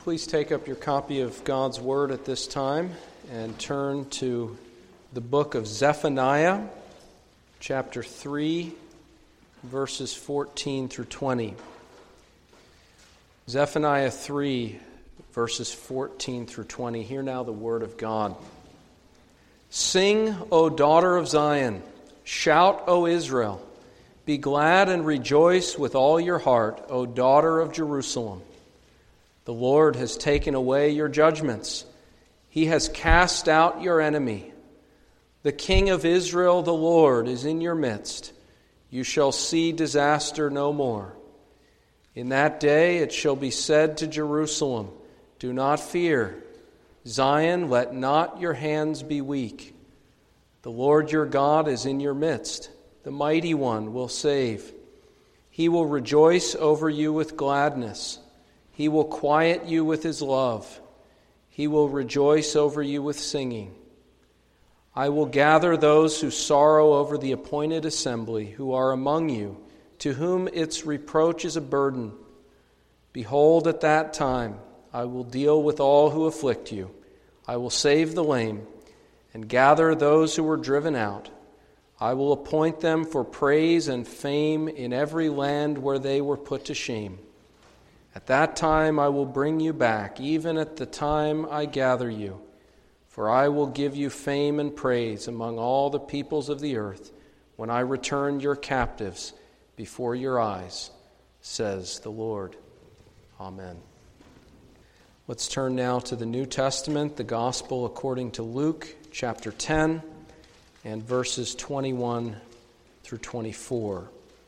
Please take up your copy of God's Word at this time and turn to the book of Zephaniah, chapter 3, verses 14 through 20. Zephaniah 3, verses 14 through 20. Hear now the Word of God. Sing, O daughter of Zion. Shout, O Israel. Be glad and rejoice with all your heart, O daughter of Jerusalem. The Lord has taken away your judgments. He has cast out your enemy. The King of Israel, the Lord, is in your midst. You shall see disaster no more. In that day it shall be said to Jerusalem, do not fear. Zion, let not your hands be weak. The Lord your God is in your midst. The Mighty One will save. He will rejoice over you with gladness. He will quiet you with his love. He will rejoice over you with singing. I will gather those who sorrow over the appointed assembly, who are among you, to whom its reproach is a burden. Behold, at that time I will deal with all who afflict you. I will save the lame and gather those who were driven out. I will appoint them for praise and fame in every land where they were put to shame. At that time I will bring you back, even at the time I gather you. For I will give you fame and praise among all the peoples of the earth when I return your captives before your eyes, says the Lord. Amen. Let's turn now to the New Testament, the Gospel according to Luke, chapter 10, and verses 21 through 24.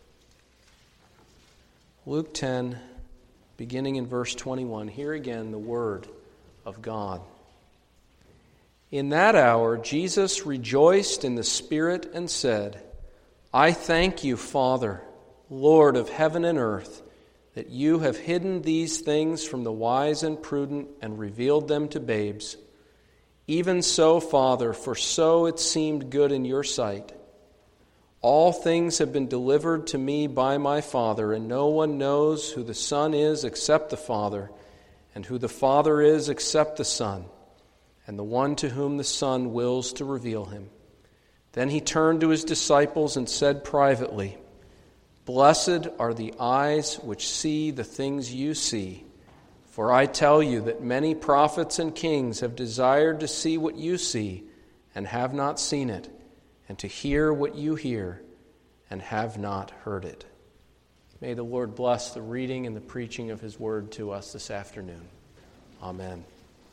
Luke 10, beginning in verse 21, hear again the word of God. In that hour, Jesus rejoiced in the Spirit and said, I thank you, Father, Lord of heaven and earth, that you have hidden these things from the wise and prudent and revealed them to babes. Even so, Father, for so it seemed good in your sight. All things have been delivered to me by my Father, and no one knows who the Son is except the Father, and who the Father is except the Son, and the one to whom the Son wills to reveal him. Then he turned to his disciples and said privately, Blessed are the eyes which see the things you see. For I tell you that many prophets and kings have desired to see what you see, and have not seen it, and to hear what you hear, and have not heard it. May the Lord bless the reading and the preaching of his word to us this afternoon. Amen.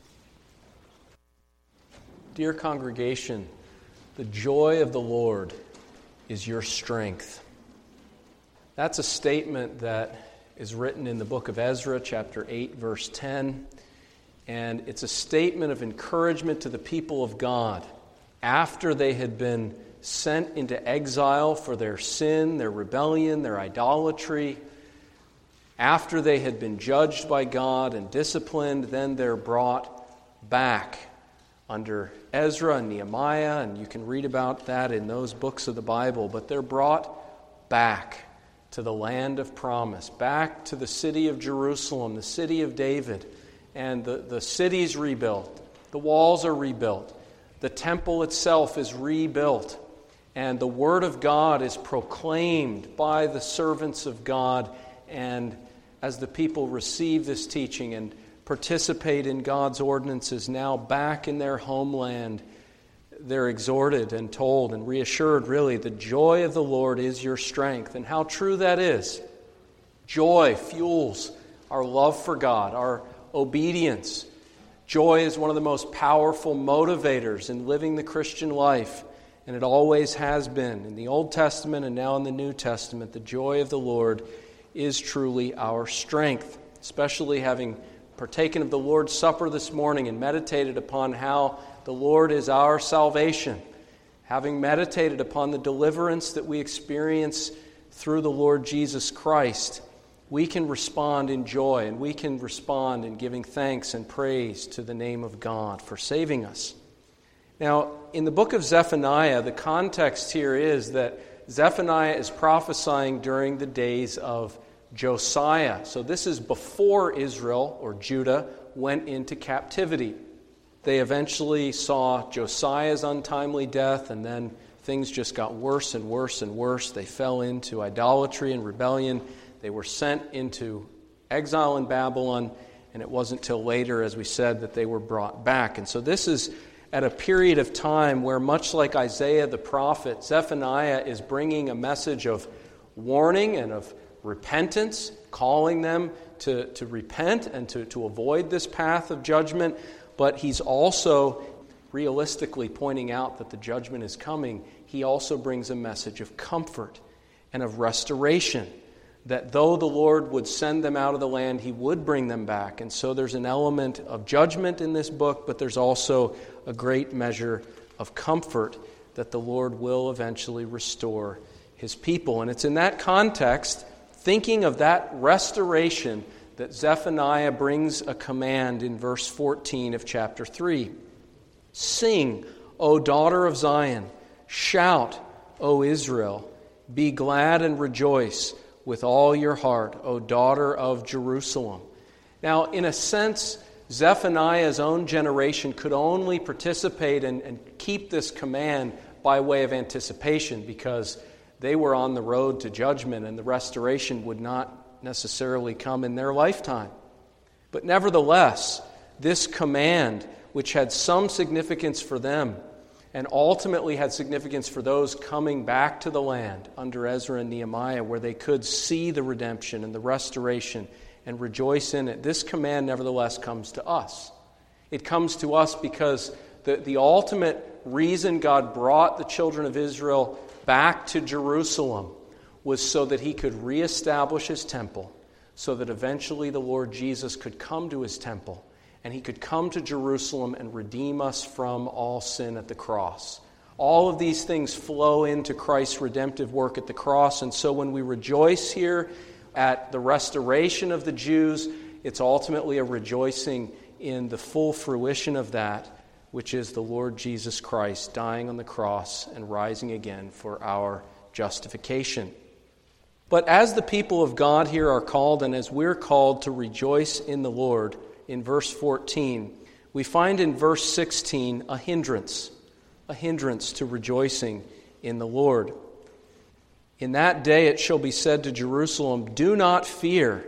Dear congregation, the joy of the Lord is your strength. That's a statement that is written in the book of Ezra, chapter 8, verse 10. And it's a statement of encouragement to the people of God after they had been sent into exile for their sin, their rebellion, their idolatry. After they had been judged by God and disciplined, then they're brought back under Ezra and Nehemiah, and you can read about that in those books of the Bible. But they're brought back to the land of promise, back to the city of Jerusalem, the city of David, and the city's rebuilt. The walls are rebuilt. The temple itself is rebuilt, and the Word of God is proclaimed by the servants of God. And as the people receive this teaching and participate in God's ordinances now back in their homeland, they're exhorted and told and reassured, really, the joy of the Lord is your strength. And how true that is. Joy fuels our love for God, our obedience. Joy is one of the most powerful motivators in living the Christian life, and it always has been. In the Old Testament and now in the New Testament, the joy of the Lord is truly our strength, especially having partaken of the Lord's Supper this morning and meditated upon how the Lord is our salvation. Having meditated upon the deliverance that we experience through the Lord Jesus Christ, we can respond in joy, and we can respond in giving thanks and praise to the name of God for saving us. Now, in the book of Zephaniah, the context here is that Zephaniah is prophesying during the days of Josiah. So this is before Israel or Judah went into captivity. They eventually saw Josiah's untimely death, and then things just got worse and worse and worse. They fell into idolatry and rebellion. They were sent into exile in Babylon, and it wasn't till later, as we said, that they were brought back. And so this is at a period of time where, much like Isaiah the prophet, Zephaniah is bringing a message of warning and of repentance, calling them to repent and to avoid this path of judgment. But he's also realistically pointing out that the judgment is coming. He also brings a message of comfort and of restoration, that though the Lord would send them out of the land, He would bring them back. And so there's an element of judgment in this book, but there's also a great measure of comfort that the Lord will eventually restore His people. And it's in that context, thinking of that restoration, that Zephaniah brings a command in verse 14 of chapter 3. Sing, O daughter of Zion. Shout, O Israel. Be glad and rejoice with all your heart, O daughter of Jerusalem. Now, in a sense, Zephaniah's own generation could only participate and keep this command by way of anticipation, because they were on the road to judgment and the restoration would not necessarily come in their lifetime. But nevertheless, this command, which had some significance for them and ultimately had significance for those coming back to the land under Ezra and Nehemiah, where they could see the redemption and the restoration and rejoice in it, this command nevertheless comes to us. It comes to us because the ultimate reason God brought the children of Israel back to Jerusalem was so that He could reestablish His temple, so that eventually the Lord Jesus could come to His temple and He could come to Jerusalem and redeem us from all sin at the cross. All of these things flow into Christ's redemptive work at the cross, and so when we rejoice here at the restoration of the Jews, it's ultimately a rejoicing in the full fruition of that, which is the Lord Jesus Christ dying on the cross and rising again for our justification. But as the people of God here are called, and as we're called to rejoice in the Lord, in verse 14, we find in verse 16 a hindrance to rejoicing in the Lord. In that day it shall be said to Jerusalem, do not fear.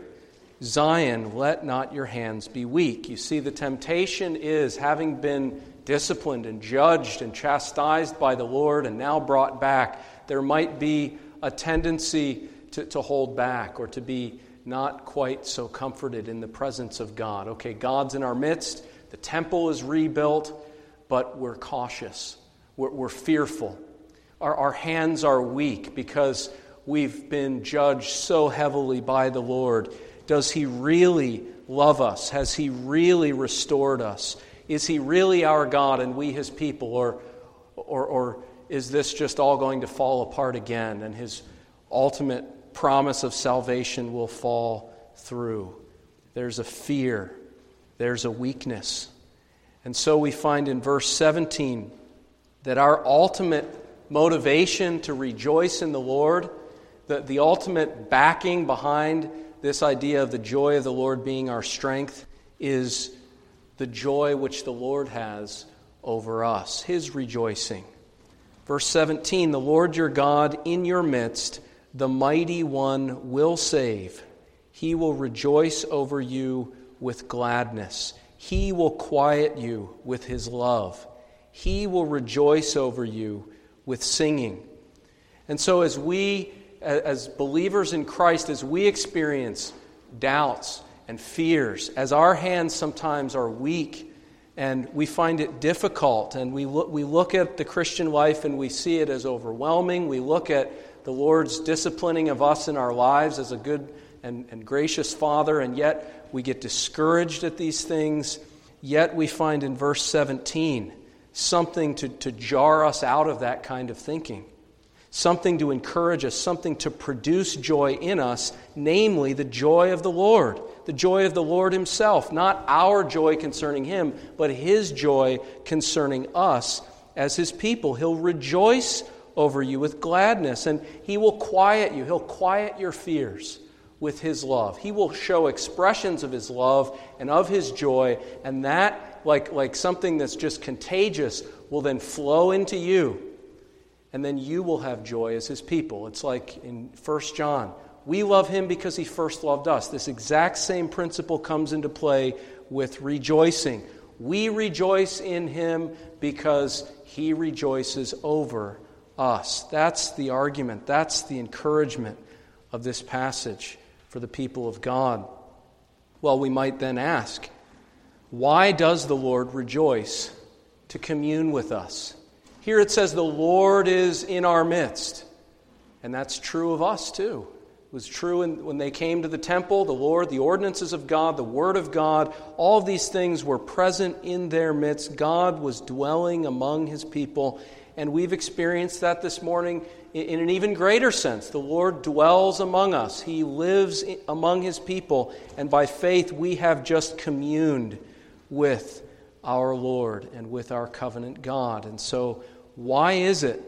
Zion, let not your hands be weak. You see, the temptation is, having been disciplined and judged and chastised by the Lord and now brought back, there might be a tendency to hold back or to be not quite so comforted in the presence of God. Okay, God's in our midst, the temple is rebuilt, but we're cautious, we're fearful. Our hands are weak because we've been judged so heavily by the Lord. Does He really love us? Has He really restored us? Is He really our God and we His people? Or is this just all going to fall apart again and His ultimate promise of salvation will fall through? There's a fear. There's a weakness. And so we find in verse 17 that our ultimate motivation to rejoice in the Lord, the ultimate backing behind this idea of the joy of the Lord being our strength, is the joy which the Lord has over us, His rejoicing. Verse 17, the Lord your God in your midst, the mighty one will save. He will rejoice over you with gladness. He will quiet you with His love. He will rejoice over you with singing. And so as we, as believers in Christ, as we experience doubts and fears, as our hands sometimes are weak and we find it difficult, and we look at the Christian life and we see it as overwhelming, we look at the Lord's disciplining of us in our lives as a good and gracious Father, and yet we get discouraged at these things, yet we find in verse 17 something to jar us out of that kind of thinking, something to encourage us, something to produce joy in us, namely the joy of the Lord Himself, not our joy concerning Him, but His joy concerning us as His people. He'll rejoice over you with gladness, and He will quiet you. He'll quiet your fears with his love. He will show expressions of his love and of his joy, and that, like something that's just contagious, will then flow into you, and then you will have joy as his people. It's like in 1 John, we love him because he first loved us. This exact same principle comes into play with rejoicing. We rejoice in him because he rejoices over us. That's the argument. That's the encouragement of this passage for the people of God. Well, we might then ask, why does the Lord rejoice to commune with us? Here it says the Lord is in our midst. And that's true of us too. It was true when they came to the temple, the Lord, the ordinances of God, the Word of God, all of these things were present in their midst. God was dwelling among his people, and we've experienced that this morning in an even greater sense. The Lord dwells among us. He lives among his people, and by faith we have just communed with our Lord and with our covenant God. And so why is it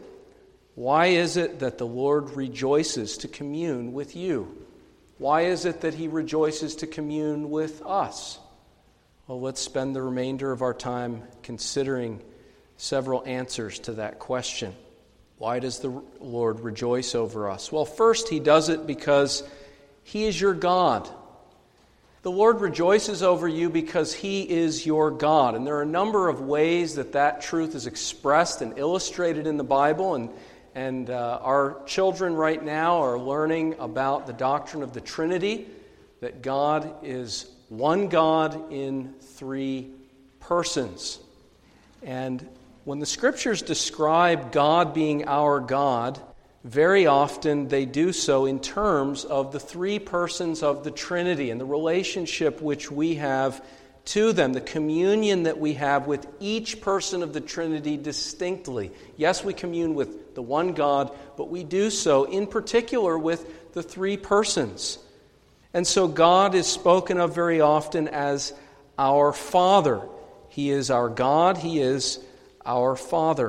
that the Lord rejoices to commune with you? Why is it that he rejoices to commune with us? Well, let's spend the remainder of our time considering several answers to that question. Why does the Lord rejoice over us? Well, first, he does it because he is your God. The Lord rejoices over you because he is your God. And there are a number of ways that truth is expressed and illustrated in the Bible. And our children right now are learning about the doctrine of the Trinity, that God is one God in three persons. And when the Scriptures describe God being our God, very often they do so in terms of the three persons of the Trinity and the relationship which we have to them, the communion that we have with each person of the Trinity distinctly. Yes, we commune with the one God, but we do so in particular with the three persons. And so God is spoken of very often as our Father. He is our God, he is our Father.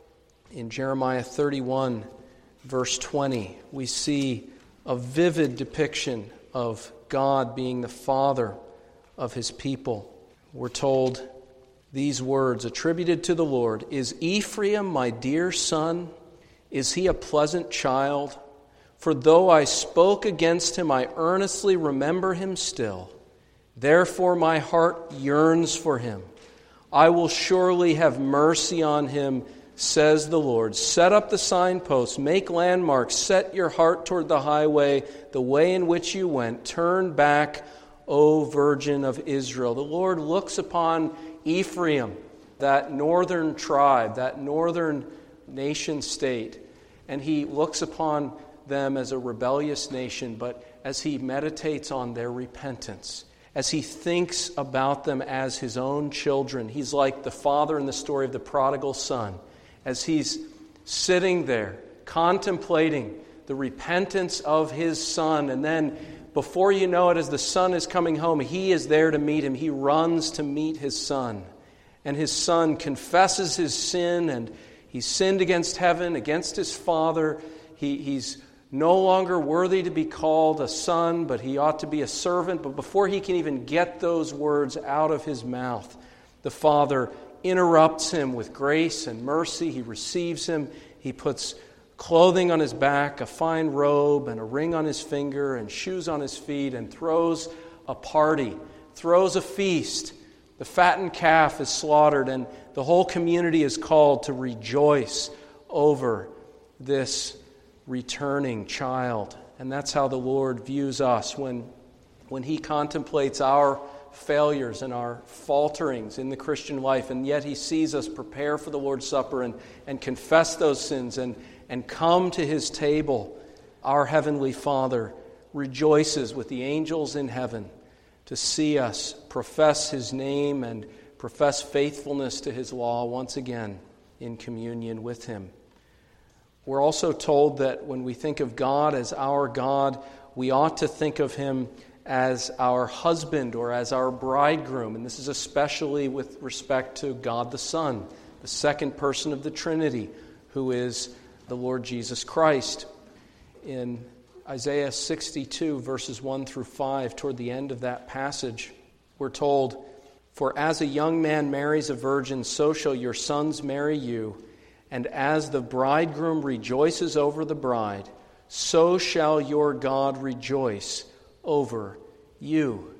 In Jeremiah 31, verse 20, we see a vivid depiction of God being the Father of his people. We're told these words attributed to the Lord: "Is Ephraim my dear son? Is he a pleasant child? For though I spoke against him, I earnestly remember him still. Therefore my heart yearns for him. I will surely have mercy on him, says the Lord. Set up the signposts, make landmarks, set your heart toward the highway, the way in which you went. Turn back, O Virgin of Israel." The Lord looks upon Ephraim, that northern tribe, that northern nation state, and he looks upon them as a rebellious nation, but as he meditates on their repentance, as he thinks about them as his own children, he's like the father in the story of the prodigal son. As he's sitting there contemplating the repentance of his son, and then before you know it, as the son is coming home, he is there to meet him. He runs to meet his son. And his son confesses his sin, and he's sinned against heaven, against his father. He's no longer worthy to be called a son, but he ought to be a servant. But before he can even get those words out of his mouth, the father interrupts him with grace and mercy. He receives him. He puts clothing on his back, a fine robe, and a ring on his finger, and shoes on his feet, and throws a party, throws a feast. The fattened calf is slaughtered, and the whole community is called to rejoice over this returning child. And that's how the Lord views us when he contemplates our failures and our falterings in the Christian life, and yet he sees us prepare for the Lord's Supper and confess those sins and come to his table. Our Heavenly Father rejoices with the angels in heaven to see us profess his name and profess faithfulness to his law once again in communion with him. We're also told that when we think of God as our God, we ought to think of him as our husband or as our bridegroom. And this is especially with respect to God the Son, the second person of the Trinity, who is the Lord Jesus Christ. In Isaiah 62, verses 1 through 5, toward the end of that passage, we're told, "For as a young man marries a virgin, so shall your sons marry you. And as the bridegroom rejoices over the bride, so shall your God rejoice over you."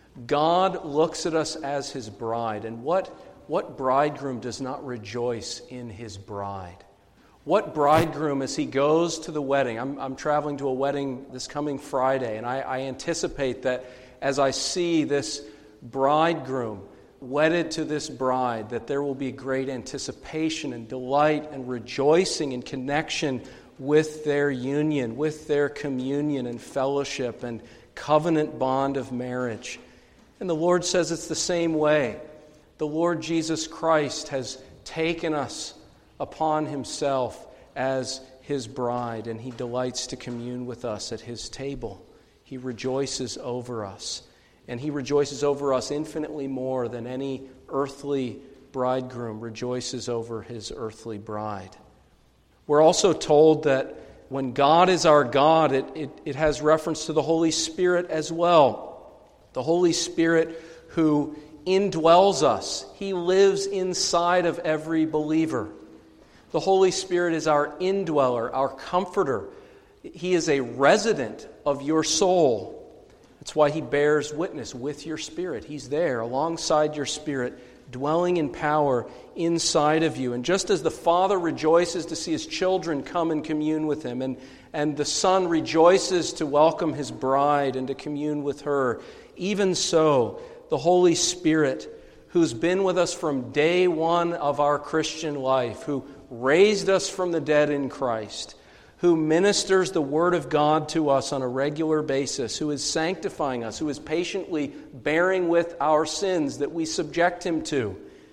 God looks at us as His bride. And what bridegroom does not rejoice in his bride? What bridegroom, as he goes to the wedding, I'm traveling to a wedding this coming Friday, and I anticipate that as I see this bridegroom wedded to this bride, that there will be great anticipation and delight and rejoicing in connection with their union, with their communion and fellowship and covenant bond of marriage. And the Lord says it's the same way. The Lord Jesus Christ has taken us upon Himself as His bride, and He delights to commune with us at His table. He rejoices over us, and He rejoices over us infinitely more than any earthly bridegroom rejoices over his earthly bride. We're also told that when God is our God, it has reference to the Holy Spirit as well. The Holy Spirit who indwells us. He lives inside of every believer. The Holy Spirit is our indweller, our comforter. He is a resident of your soul. That's why He bears witness with your spirit. He's there alongside your spirit, dwelling in power inside of you. And just as the Father rejoices to see His children come and commune with Him, and the Son rejoices to welcome His bride and to commune with her, even so, the Holy Spirit, who's been with us from day one of our Christian life, who raised us from the dead in Christ, who ministers the Word of God to us on a regular basis, who is sanctifying us, who is patiently bearing with our sins that we subject Him to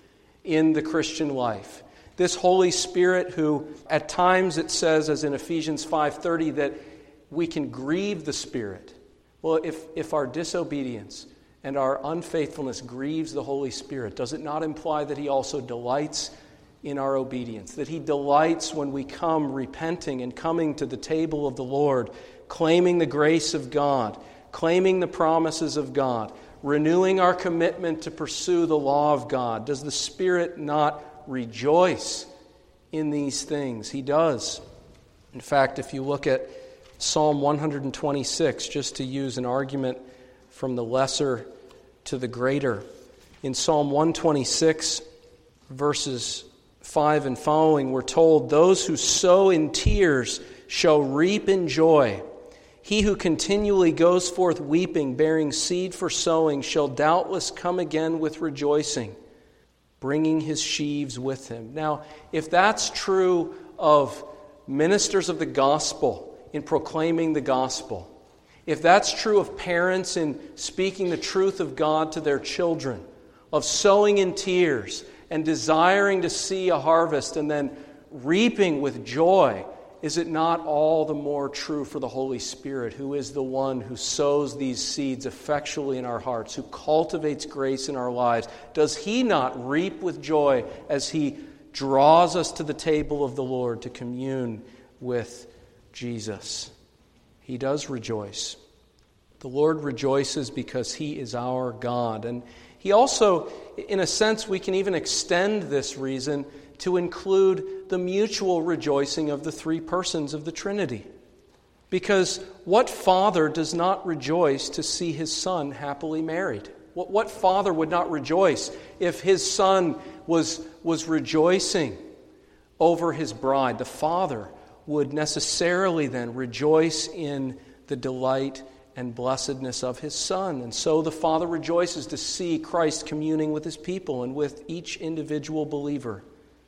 in the Christian life. This Holy Spirit who, at times it says, as in Ephesians 5:30, that we can grieve the Spirit. Well, if our disobedience and our unfaithfulness grieves the Holy Spirit, does it not imply that He also delights in our obedience? That He delights when we come repenting and coming to the table of the Lord, claiming the grace of God, claiming the promises of God, renewing our commitment to pursue the law of God? Does the Spirit not rejoice in these things? He does. In fact, if you look at Psalm 126, just to use an argument from the lesser to the greater, in Psalm 126, verses 5 and following, we're told, "Those who sow in tears shall reap in joy. He who continually goes forth weeping, bearing seed for sowing, shall doubtless come again with rejoicing, bringing his sheaves with him." Now, if that's true of ministers of the gospel in proclaiming the gospel, if that's true of parents in speaking the truth of God to their children, of sowing in tears and desiring to see a harvest and then reaping with joy, is it not all the more true for the Holy Spirit, who is the one who sows these seeds effectually in our hearts, who cultivates grace in our lives? Does He not reap with joy as He draws us to the table of the Lord to commune with Jesus? He does rejoice. The Lord rejoices because He is our God. And He also, in a sense, we can even extend this reason to include the mutual rejoicing of the three persons of the Trinity. Because what father does not rejoice to see his son happily married? What father would not rejoice if his son was rejoicing over his bride? The father would necessarily then rejoice in the delight and blessedness of his son. And so the Father rejoices to see Christ communing with His people and with each individual believer.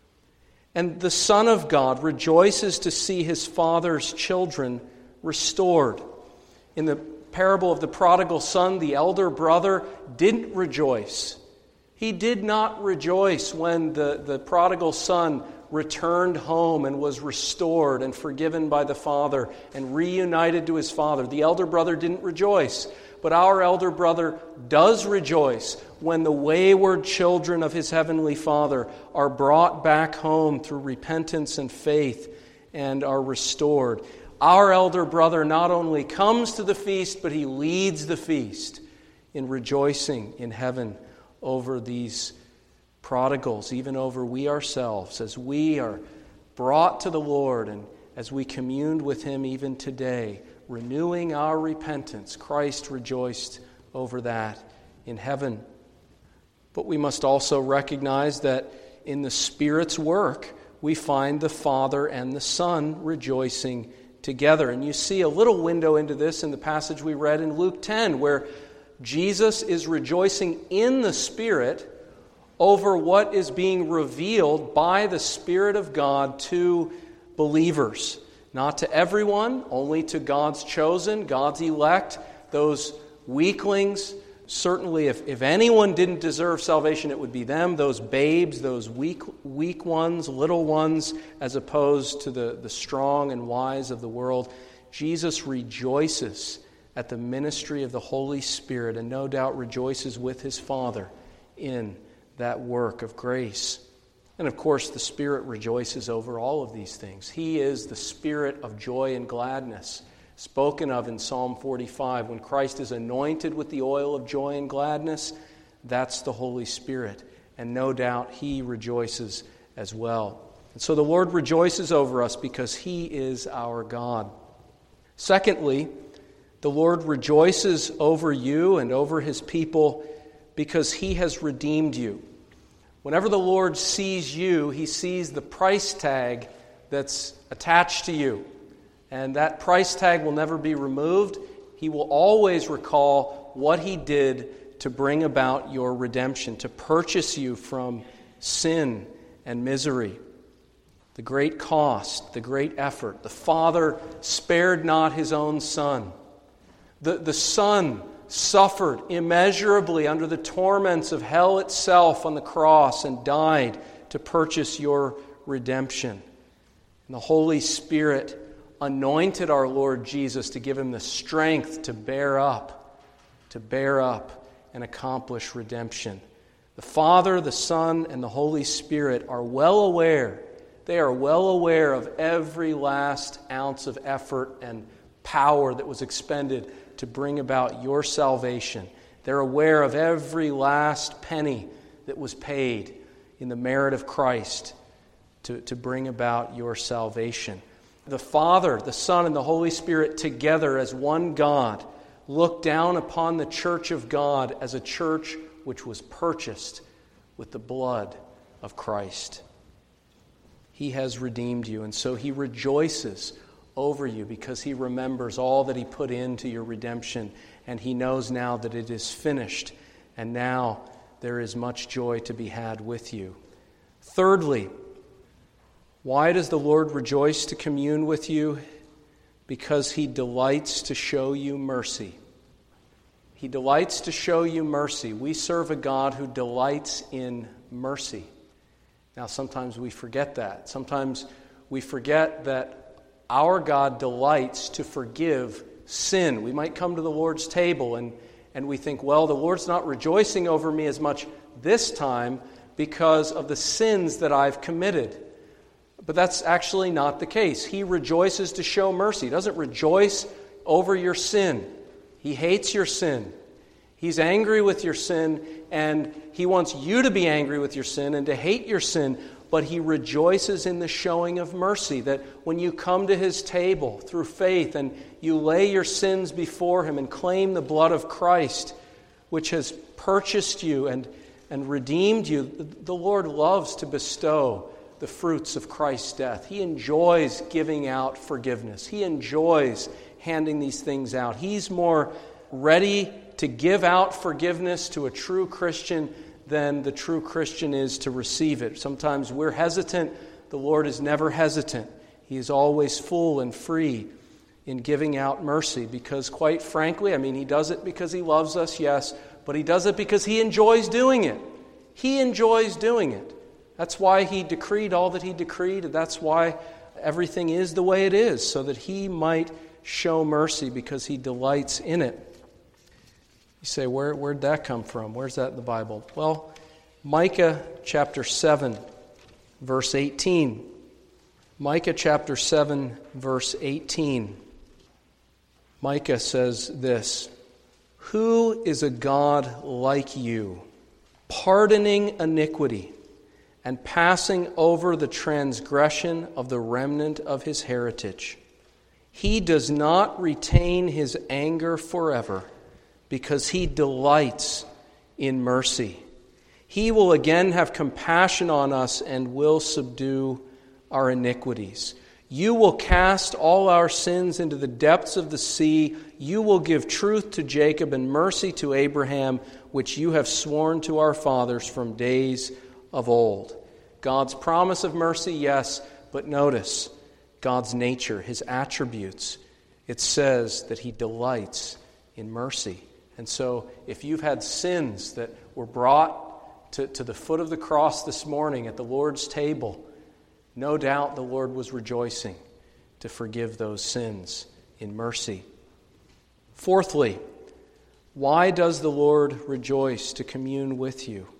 And the Son of God rejoices to see His Father's children restored. In the parable of the prodigal son, the elder brother didn't rejoice. He did not rejoice when the prodigal son returned home and was restored and forgiven by the Father and reunited to his father. The elder brother didn't rejoice, but our elder brother does rejoice when the wayward children of his heavenly Father are brought back home through repentance and faith and are restored. our elder brother not only comes to the feast, but he leads the feast in rejoicing in heaven over these prodigals, even over we ourselves, as we are brought to the Lord and as we communed with him even today, renewing our repentance. Christ rejoiced over that in heaven. But we must also recognize that in the Spirit's work, we find the Father and the Son rejoicing together. And you see a little window into this in the passage we read in Luke 10, where Jesus is rejoicing in the Spirit over what is being revealed by the Spirit of God to believers. Not to everyone, only to God's chosen, God's elect, those weaklings. Certainly, if anyone didn't deserve salvation, it would be them, those babes, those weak ones, little ones, as opposed to the strong and wise of the world. Jesus rejoices at the ministry of the Holy Spirit, and no doubt rejoices with his Father in that work of grace. And of course, the Spirit rejoices over all of these things. He is the Spirit of joy and gladness, spoken of in Psalm 45. When Christ is anointed with the oil of joy and gladness, that's the Holy Spirit. And no doubt he rejoices as well. And so the Lord rejoices over us because he is our God. Secondly, the Lord rejoices over you and over his people because he has redeemed you. Whenever the Lord sees you, he sees the price tag that's attached to you. And that price tag will never be removed. He will always recall what he did to bring about your redemption, to purchase you from sin and misery. The great cost, the great effort. The Father spared not his own Son. The Son suffered immeasurably under the torments of hell itself on the cross and died to purchase your redemption. And the Holy Spirit anointed our Lord Jesus to give him the strength to bear up and accomplish redemption. The Father, the Son, and the Holy Spirit are well aware. They are well aware of every last ounce of effort and power that was expended to bring about your salvation. They're aware of every last penny that was paid in the merit of Christ to bring about your salvation. The Father, the Son, and the Holy Spirit together as one God look down upon the church of God as a church which was purchased with the blood of Christ. He has redeemed you, and so he rejoices over you because he remembers all that he put into your redemption, and he knows now that it is finished, and now there is much joy to be had with you. Thirdly, why does the Lord rejoice to commune with you? Because he delights to show you mercy. He delights to show you mercy. We serve a God who delights in mercy. Now, sometimes we forget that. Sometimes we forget that our God delights to forgive sin. We might come to the Lord's table and we think, well, the Lord's not rejoicing over me as much this time because of the sins that I've committed. But that's actually not the case. He rejoices to show mercy. He doesn't rejoice over your sin. He hates your sin. He's angry with your sin, and he wants you to be angry with your sin and to hate your sin. But he rejoices in the showing of mercy, that when you come to his table through faith and you lay your sins before him and claim the blood of Christ, which has purchased you and redeemed you, the Lord loves to bestow the fruits of Christ's death. He enjoys giving out forgiveness. He enjoys handing these things out. He's more ready to give out forgiveness to a true Christian than the true Christian is to receive it. Sometimes we're hesitant. The Lord is never hesitant. He is always full and free in giving out mercy because, quite frankly, he does it because he loves us, yes, but he does it because he enjoys doing it. He enjoys doing it. That's why he decreed all that he decreed, and that's why everything is the way it is, so that he might show mercy because he delights in it. You say, where'd that come from? Where's that in the Bible? Well, Micah chapter 7, verse 18. Micah chapter 7, verse 18. Micah says this, "Who is a God like you, pardoning iniquity and passing over the transgression of the remnant of his heritage? He does not retain his anger forever, because he delights in mercy. He will again have compassion on us and will subdue our iniquities. You will cast all our sins into the depths of the sea. You will give truth to Jacob and mercy to Abraham, which you have sworn to our fathers from days of old." God's promise of mercy, yes, but notice God's nature, his attributes. It says that he delights in mercy. And so if you've had sins that were brought to the foot of the cross this morning at the Lord's table, no doubt the Lord was rejoicing to forgive those sins in mercy. Fourthly, why does the Lord rejoice to commune with you?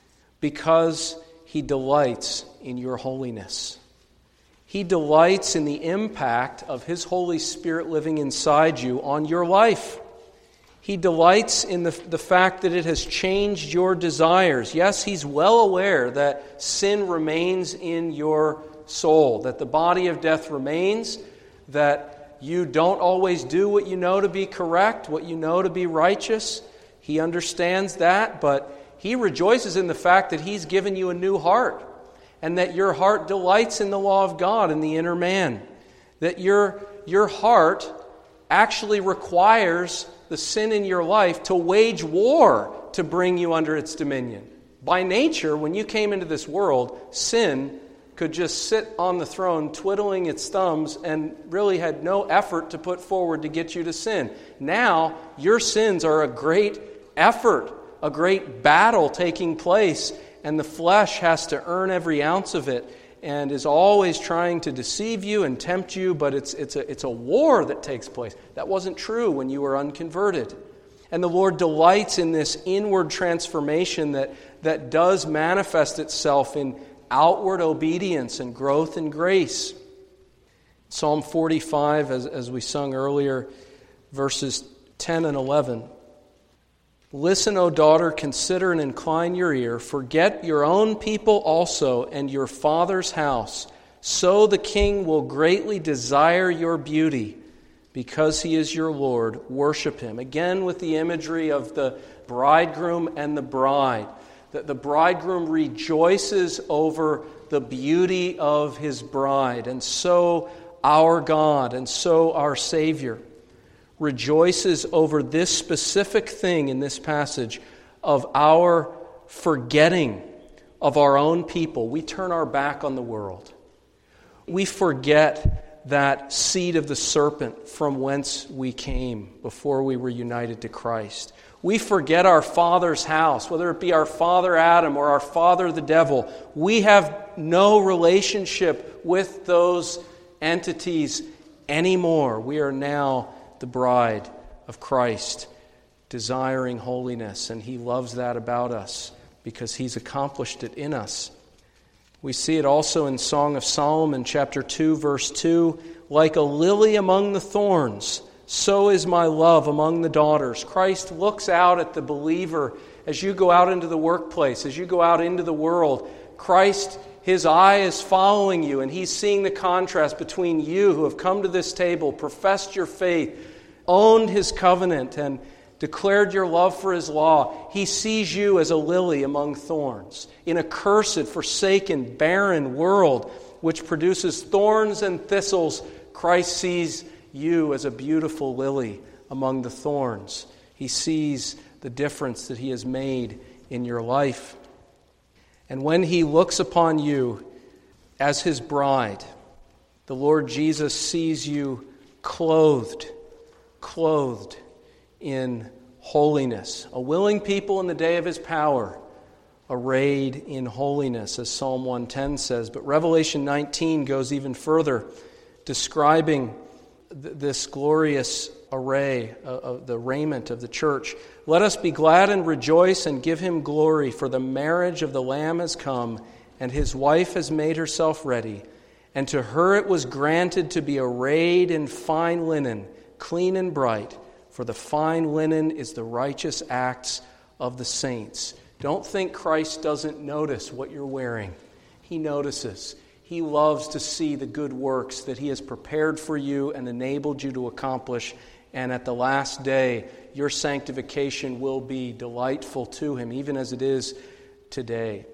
Because he delights in your holiness. He delights in the impact of his Holy Spirit living inside you on your life. He delights in the fact that it has changed your desires. Yes, he's well aware that sin remains in your soul, that the body of death remains, that you don't always do what you know to be correct, what you know to be righteous. He understands that, but he rejoices in the fact that he's given you a new heart, and that your heart delights in the law of God in the inner man. That your heart actually requires the sin in your life to wage war to bring you under its dominion. By nature, when you came into this world, sin could just sit on the throne twiddling its thumbs and really had no effort to put forward to get you to sin. Now, your sins are a great effort, a great battle taking place, and the flesh has to earn every ounce of it and is always trying to deceive you and tempt you, but it's a war that takes place. That wasn't true when you were unconverted. And the Lord delights in this inward transformation that does manifest itself in outward obedience and growth in grace. Psalm 45, as we sung earlier, verses 10 and 11. "Listen, O daughter, consider and incline your ear. Forget your own people also and your father's house. So the king will greatly desire your beauty. Because he is your Lord, worship him." Again with the imagery of the bridegroom and the bride. That the bridegroom rejoices over the beauty of his bride. And so our God and so our Savior rejoices over this specific thing in this passage of our forgetting of our own people. We turn our back on the world. We forget that seed of the serpent from whence we came before we were united to Christ. We forget our father's house, whether it be our father Adam or our father the devil. We have no relationship with those entities anymore. We are now the bride of Christ, desiring holiness, and he loves that about us because he's accomplished it in us. We see it also in Song of Solomon, chapter 2, verse 2, "Like a lily among the thorns, so is my love among the daughters." Christ looks out at the believer as you go out into the workplace, as you go out into the world. Christ, his eye is following you, and he's seeing the contrast between you who have come to this table, professed your faith, owned his covenant, and declared your love for his law. He sees you as a lily among thorns in a cursed, forsaken, barren world which produces thorns and thistles. Christ sees you as a beautiful lily among the thorns. He sees the difference that he has made in your life. And when he looks upon you as his bride, the Lord Jesus sees you clothed in holiness. A willing people in the day of his power, arrayed in holiness, as Psalm 110 says. But Revelation 19 goes even further, describing this glorious array of the raiment of the church. "Let us be glad and rejoice and give him glory, for the marriage of the Lamb has come, and his wife has made herself ready. And to her it was granted to be arrayed in fine linen, clean and bright, for the fine linen is the righteous acts of the saints. Don't think Christ doesn't notice what you're wearing. He notices. He loves to see the good works that He has prepared for you and enabled you to accomplish. And at the last day, your sanctification will be delightful to Him, even as it is today.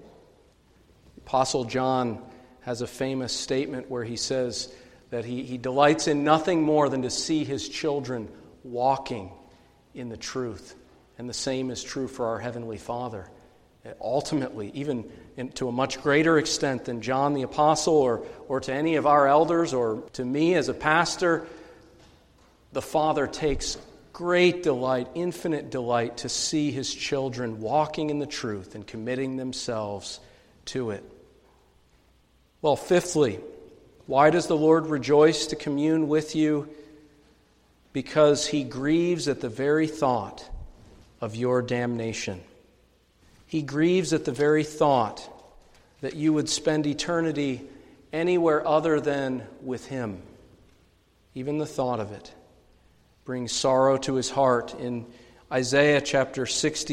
Apostle John has a famous statement where he says that he delights in nothing more than to see his children walking in the truth. And the same is true for our Heavenly Father. Ultimately, even to a much greater extent than John the Apostle or to any of our elders or to me as a pastor, the Father takes great delight, infinite delight to see His children walking in the truth and committing themselves to it. Well, fifthly, why does the Lord rejoice to commune with you? Because He grieves at the very thought of your damnation. He grieves at the very thought that you would spend eternity anywhere other than with Him. Even the thought of it brings sorrow to His heart. In Isaiah chapter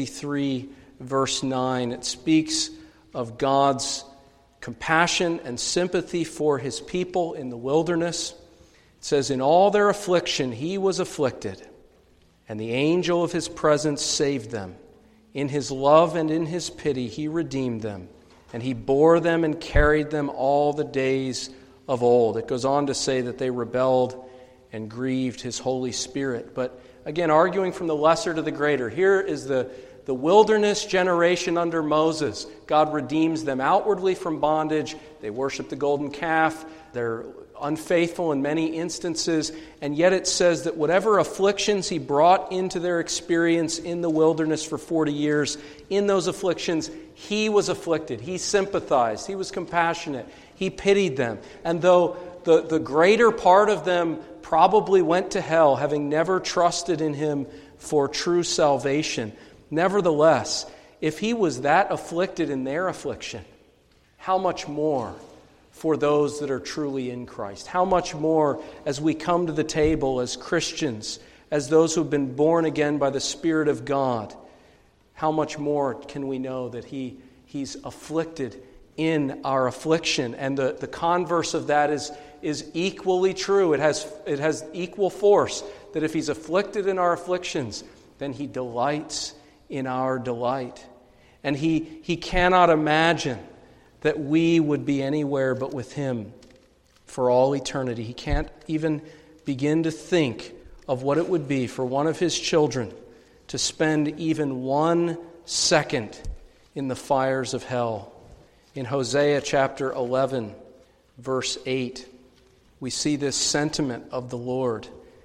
63, verse 9, it speaks of God's compassion and sympathy for His people in the wilderness. It says, "In all their affliction He was afflicted, and the angel of His presence saved them. In His love and in His pity He redeemed them, and He bore them and carried them all the days of old." It goes on to say that they rebelled and grieved His Holy Spirit. But again, arguing from the lesser to the greater, here is the wilderness generation under Moses. God redeems them outwardly from bondage. They worship the golden calf. They're unfaithful in many instances. And yet it says that whatever afflictions He brought into their experience in the wilderness for 40 years, in those afflictions, He was afflicted. He sympathized. He was compassionate. He pitied them. And though the greater part of them probably went to hell, having never trusted in Him for true salvation, nevertheless, if He was that afflicted in their affliction, how much more for those that are truly in Christ? How much more as we come to the table as Christians, as those who have been born again by the Spirit of God, how much more can we know that He's afflicted in our affliction? And the converse of that is equally true. It has equal force, that if He's afflicted in our afflictions, then He delights in our delight. And He cannot imagine that we would be anywhere but with Him for all eternity. He can't even begin to think of what it would be for one of His children to spend even 1 second in the fires of hell. In Hosea chapter 11, verse 8, we see this sentiment of the Lord.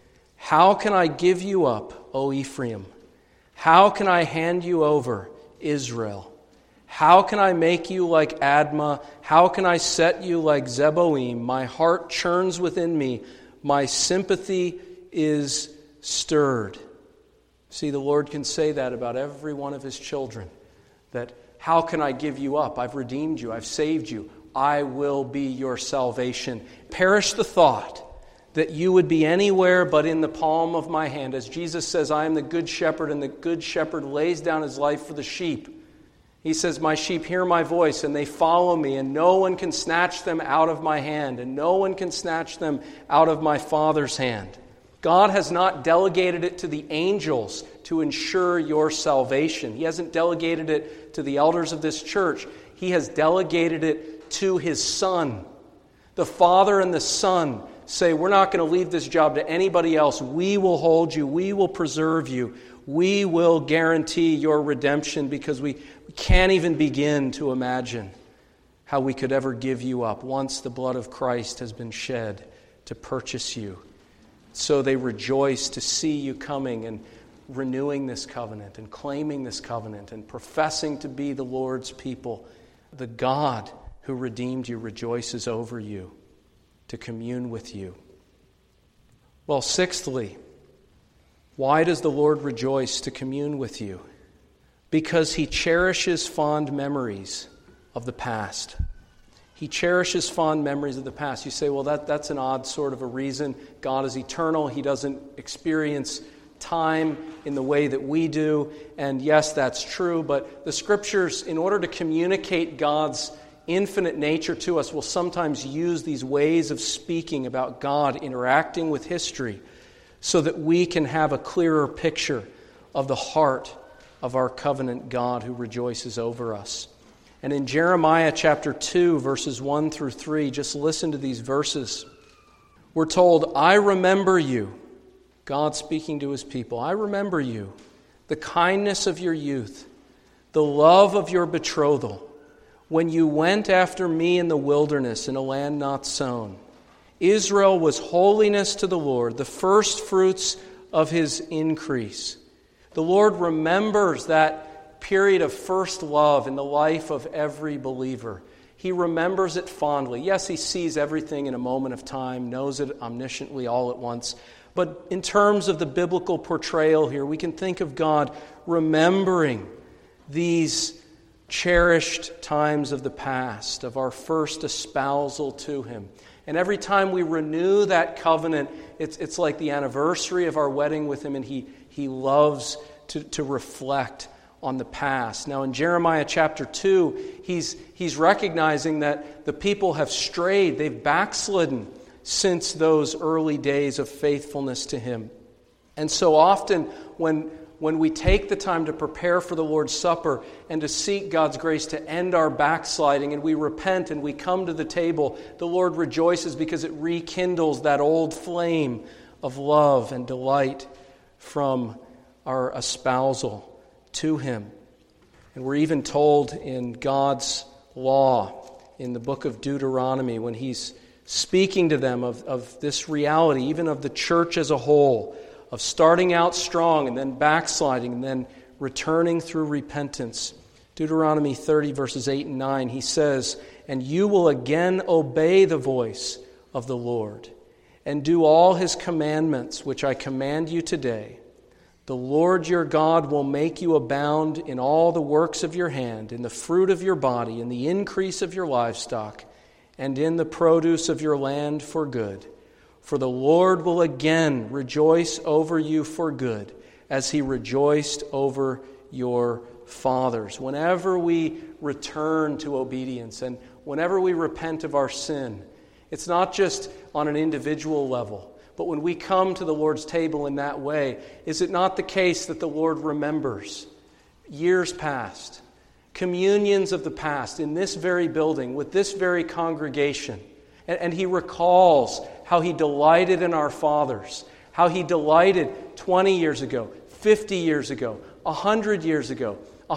"How can I give you up, O Ephraim? How can I hand you over, Israel? How can I make you like Admah? How can I set you like Zeboim? My heart churns within me. My sympathy is stirred." See, the Lord can say that about every one of His children. That, how can I give you up? I've redeemed you. I've saved you. I will be your salvation. Perish the thought that you would be anywhere but in the palm of my hand. As Jesus says, "I am the good shepherd, and the good shepherd lays down his life for the sheep." He says, "My sheep hear my voice, and they follow me, and no one can snatch them out of my hand, and no one can snatch them out of my Father's hand." God has not delegated it to the angels to ensure your salvation. He hasn't delegated it to the elders of this church. He has delegated it to His Son. The Father and the Son say, "We're not going to leave this job to anybody else. We will hold you. We will preserve you. We will guarantee your redemption," because we can't even begin to imagine how we could ever give you up once the blood of Christ has been shed to purchase you. So they rejoice to see you coming and renewing this covenant and claiming this covenant and professing to be the Lord's people. The God who redeemed you rejoices over you to commune with you. Well, sixthly, why does the Lord rejoice to commune with you? Because He cherishes fond memories of the past. He cherishes fond memories of the past. You say, well, that's an odd sort of a reason. God is eternal. He doesn't experience time in the way that we do. And yes, that's true. But the Scriptures, in order to communicate God's infinite nature to us, will sometimes use these ways of speaking about God interacting with history so that we can have a clearer picture of the heart of our covenant God who rejoices over us. And in Jeremiah chapter 2, verses 1 through 3, just listen to these verses. We're told, I remember you, God speaking to his people, I remember you, the kindness of your youth, the love of your betrothal, when you went after me in the wilderness in a land not sown. Israel was holiness to the Lord, the first fruits of his increase. The Lord remembers that period of first love in the life of every believer. He remembers it fondly. Yes, he sees everything in a moment of time, knows it omnisciently all at once. But in terms of the biblical portrayal here, we can think of God remembering these cherished times of the past, of our first espousal to him. And every time we renew that covenant, it's like the anniversary of our wedding with him, and he loves to reflect on the past. Now in Jeremiah chapter 2, he's recognizing that the people have strayed, they've backslidden since those early days of faithfulness to him. And so often when we take the time to prepare for the Lord's Supper and to seek God's grace to end our backsliding, and we repent and we come to the table, the Lord rejoices because it rekindles that old flame of love and delight from our espousal to him. And we're even told in God's law, in the book of Deuteronomy, when he's speaking to them of this reality, even of the church as a whole, of starting out strong and then backsliding and then returning through repentance. Deuteronomy 30 verses 8 and 9, he says, and you will again obey the voice of the Lord and do all his commandments, which I command you today. The Lord your God will make you abound in all the works of your hand, in the fruit of your body, in the increase of your livestock, and in the produce of your land for good. For the Lord will again rejoice over you for good, as he rejoiced over your fathers. Whenever we return to obedience and whenever we repent of our sin, it's not just on an individual level, but when we come to the Lord's table in that way, is it not the case that the Lord remembers years past, communions of the past in this very building, with this very congregation, and he recalls how he delighted in our fathers, how he delighted 20 years ago, 50 years ago, 100 years ago,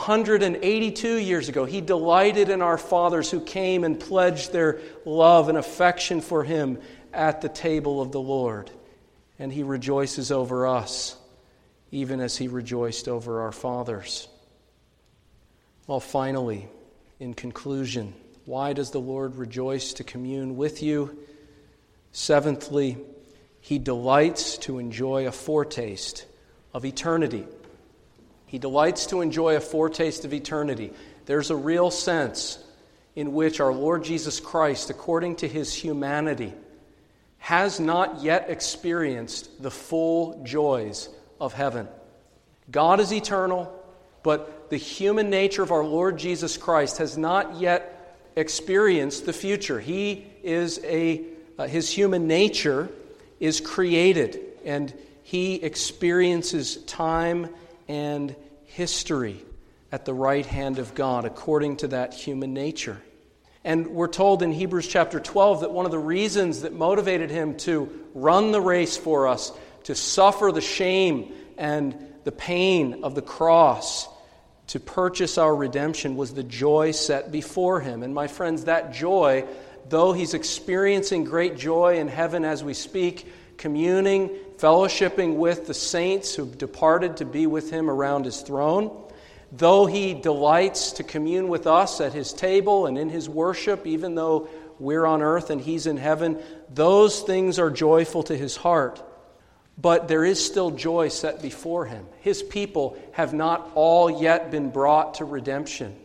182 years ago. He delighted in our fathers who came and pledged their love and affection for him at the table of the Lord. And he rejoices over us, even as he rejoiced over our fathers. Well, finally, in conclusion, why does the Lord rejoice to commune with you? Seventhly, he delights to enjoy a foretaste of eternity. He delights to enjoy a foretaste of eternity. There's a real sense in which our Lord Jesus Christ, according to his humanity, has not yet experienced the full joys of heaven. God is eternal, but the human nature of our Lord Jesus Christ has not yet experienced the future. His human nature is created, and he experiences time and history at the right hand of God according to that human nature. And we're told in Hebrews chapter 12 that one of the reasons that motivated him to run the race for us, to suffer the shame and the pain of the cross, to purchase our redemption, was the joy set before him. And my friends, that joy, though he's experiencing great joy in heaven as we speak, communing, fellowshipping with the saints who've departed to be with him around his throne, though he delights to commune with us at his table and in his worship, even though we're on earth and he's in heaven, those things are joyful to his heart. But there is still joy set before him. His people have not all yet been brought to redemption.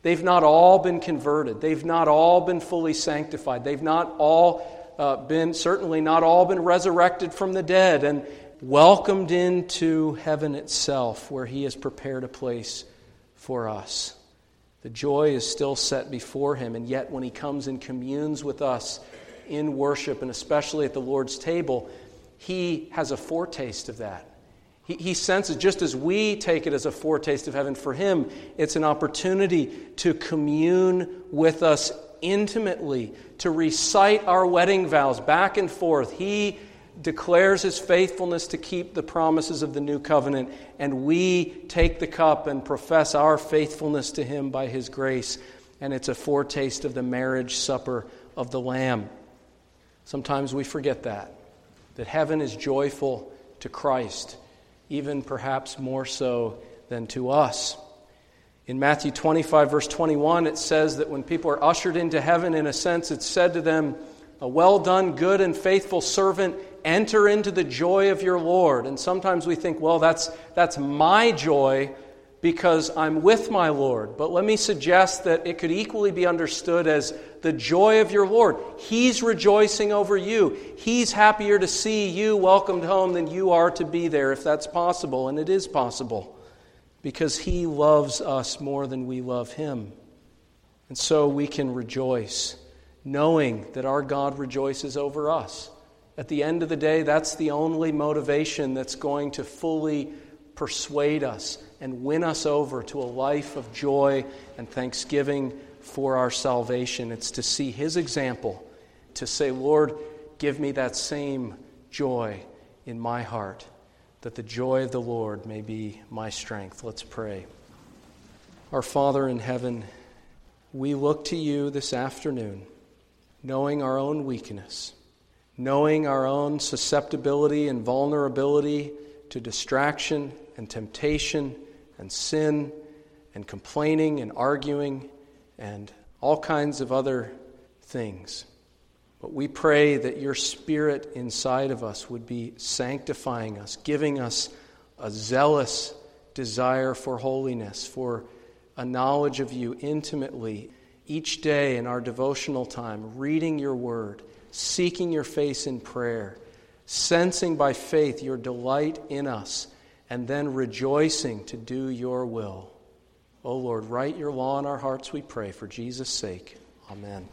They've not all been converted. They've not all been fully sanctified. They've not all certainly not all been resurrected from the dead and welcomed into heaven itself, where He has prepared a place for us. The joy is still set before Him, and yet when He comes and communes with us in worship, and especially at the Lord's table, He has a foretaste of that. He senses, just as we take it as a foretaste of heaven, for Him, it's an opportunity to commune with us intimately, to recite our wedding vows back and forth. He declares His faithfulness to keep the promises of the new covenant, and we take the cup and profess our faithfulness to Him by His grace, and it's a foretaste of the marriage supper of the Lamb. Sometimes we forget that heaven is joyful to Christ, even perhaps more so than to us. In Matthew 25, verse 21, it says that when people are ushered into heaven, in a sense, it's said to them, "A well done, good and faithful servant, enter into the joy of your Lord." And sometimes we think, well, that's my joy because I'm with my Lord. But let me suggest that it could equally be understood as the joy of your Lord. He's rejoicing over you. He's happier to see you welcomed home than you are to be there, if that's possible. And it is possible, because He loves us more than we love Him. And so we can rejoice, knowing that our God rejoices over us. At the end of the day, that's the only motivation that's going to fully persuade us and win us over to a life of joy and thanksgiving for our salvation. It's to see His example, to say, Lord, give me that same joy in my heart, that the joy of the Lord may be my strength. Let's pray. Our Father in heaven, we look to You this afternoon, knowing our own weakness, knowing our own susceptibility and vulnerability to distraction and temptation and sin and complaining and arguing and all kinds of other things. But we pray that Your Spirit inside of us would be sanctifying us, giving us a zealous desire for holiness, for a knowledge of You intimately each day in our devotional time, reading Your Word, seeking Your face in prayer, sensing by faith Your delight in us, and then rejoicing to do Your will. O Lord, write Your law in our hearts, we pray, for Jesus' sake. Amen.